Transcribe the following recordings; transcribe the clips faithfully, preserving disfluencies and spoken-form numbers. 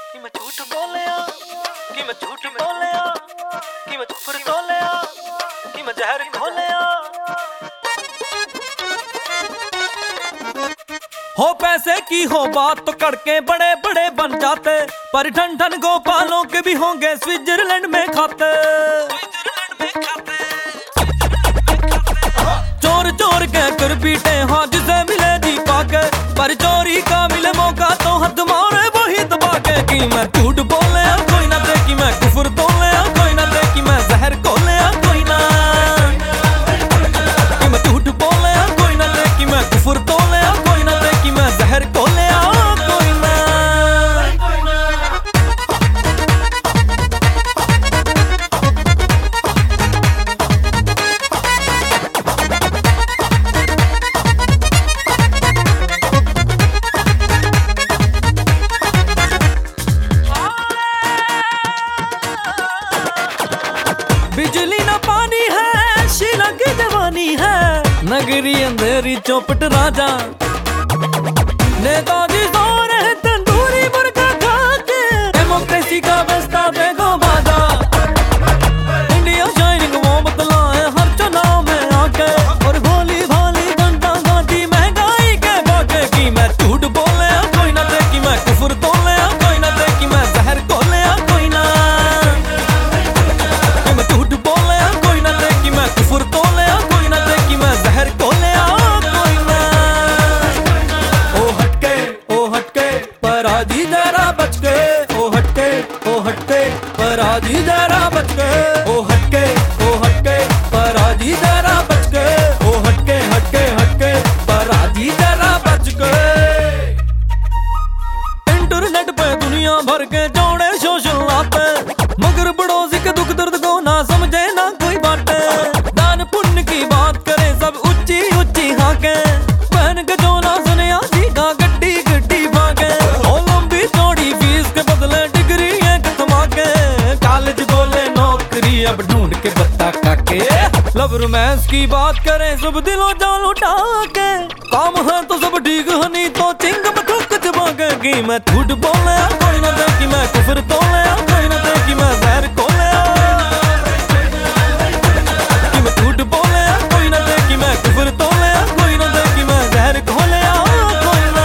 कि मैं झूठ बोलिया कि मैं झूठ बोलिया कि मैं झूठ बोलिया कि मैं जहर घोलिया। हो पैसे की हो बात तो कड़के बड़े बड़े बन जाते, पर ठन ठन गोपालों के भी होंगे स्विट्जरलैंड में खाते। चोर चोर कह कर पीटे हाँ जिसे मिले जी पाके, पर चोरी का मिले मौका तो हद मारे वही दबा के। कि मैं झूठ बोले कोई ना दे, कि मैं कुफर तोले कोई ना दे, कि मैं जहर खोले कोई ना। कि मैं झूठ बोले कोई ना दे, कि मैं कुफर तोले कोई ना दे, कि मैं जहर खोले कोई ना। बिजली ना पानी है शीला की जवानी है, नगरी अंधेरी चौपट राजा नेताजी सो रहे तंदूरी मुर्गा खा के। डेमोक्रेसी का बस्ता देखो बाजा, इंडिया शाइनिंग वो बतलाए हर चुनाव में आके, और भोली भाली जनता गाती महंगाई के भागे। कि मैं झूठ बोले कोई ना दे, कि मैं कुफर तोले कोई ना दे, कि मैं जहर खोले कोई ना। कि मैं झूठ बोले कोई ना दे, कि मैं कुफर तोले कोई ना दे, कि मैं जहर खोले कोई ना। ओ हटके ओ हटके पराधी जरा बच के, ओ हटके ओ हटके पराधी जरा बच के, ओ हटके ओ हटके पराधी जरा बच के, ओ हटके हटके हटके पराधी जरा बच के। इंटरनेट पे दुनिया भर के जोड़े सोशल आते, मगर पड़ोसी के दुख दर्द को ना समझे ना कोई बाटे। दान पुण्य की बात करे सब ऊंची ऊंची हाके, बहन के जो ना सुने आजी का गड्डी गड्डी भागे। ओ लंबी चौड़ी फीस के बदले डिग्री एक धमाके, कॉलेज बोले नौकरी अब ढूंढ के बत्ता काके। लव रोमांस की बात करें सब दिलों जान उठा के, काम है तो सब ठीक है नहीं तो चिंग में ठुक जमाके। कि मैं झूठ बोले कोई ना दे, कि मैं कुफर तोले कोई ना दे, कि मैं जहर खोले। कि मैं झूठ बोले कोई ना दे, कि मैं कुफर तोले कोई ना दे, कि मैं जहर खोले कोई ना।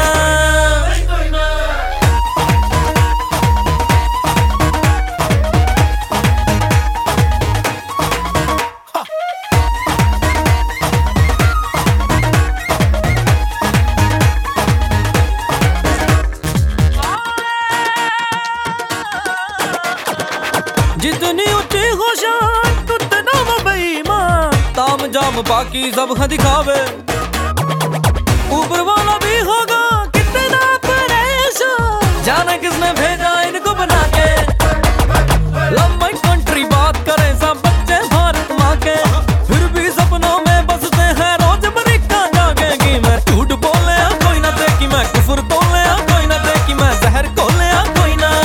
जितनी ऊंची हो शान उतना वो बेईमान, ताम जाम बाकी सब है दिखावे, ऊपर वाला भी होगा कितना परेशान। जाने किसने भेजा इनको बना के, लंबी कंट्री बात करें सब बच्चे भारत माँ के, फिर भी सपनों में बसते हैं रोज अमेरिका जाके। कि मैं झूठ बोले कोई ना दे, कि मैं कुफर तोले कोई ना दे, कि मैं जहर खोले कोई ना।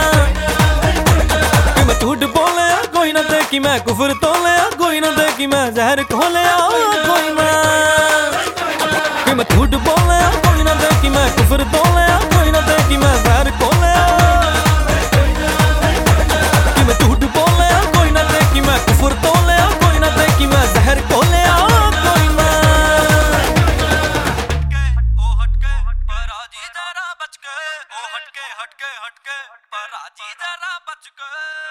कि मैं झूठ बोले कोई ना दे, कि मैं कुफर तोले कोई ना दे, कि मैं जहर खोले कोई ना। कि मैं झूठ बोले कोई ना दे, कि मैं कुफर तोले कोई ना दे, कि मैं जहर खोले। कि मैं झूठ बोले कोई ना दे, कि मैं कुफर तोले कोई ना दे, कि मैं जहर खोले कोई ना। ओ हटके पराजी जरा बच के, ओ हटके हटके हटके पराजी जरा बच के।